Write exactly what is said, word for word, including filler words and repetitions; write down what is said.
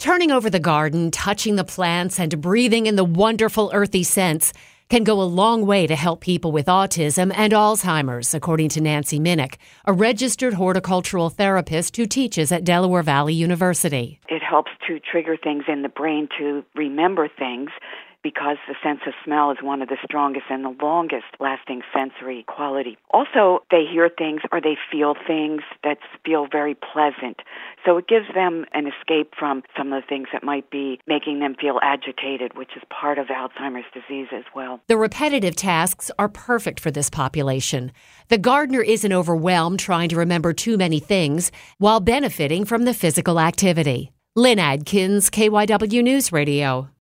Turning over the garden, touching the plants, and breathing in the wonderful earthy scents can go a long way to help people with autism and Alzheimer's, according to Nancy Minnick, a registered horticultural therapist who teaches at Delaware Valley University. It helps to trigger things in the brain to remember things, because the sense of smell is one of the strongest and the longest lasting sensory quality. Also, they hear things or they feel things that feel very pleasant. So it gives them an escape from some of the things that might be making them feel agitated, which is part of Alzheimer's disease as well. The repetitive tasks are perfect for this population. The gardener isn't overwhelmed trying to remember too many things while benefiting from the physical activity. Lynn Adkins, K Y W News Radio.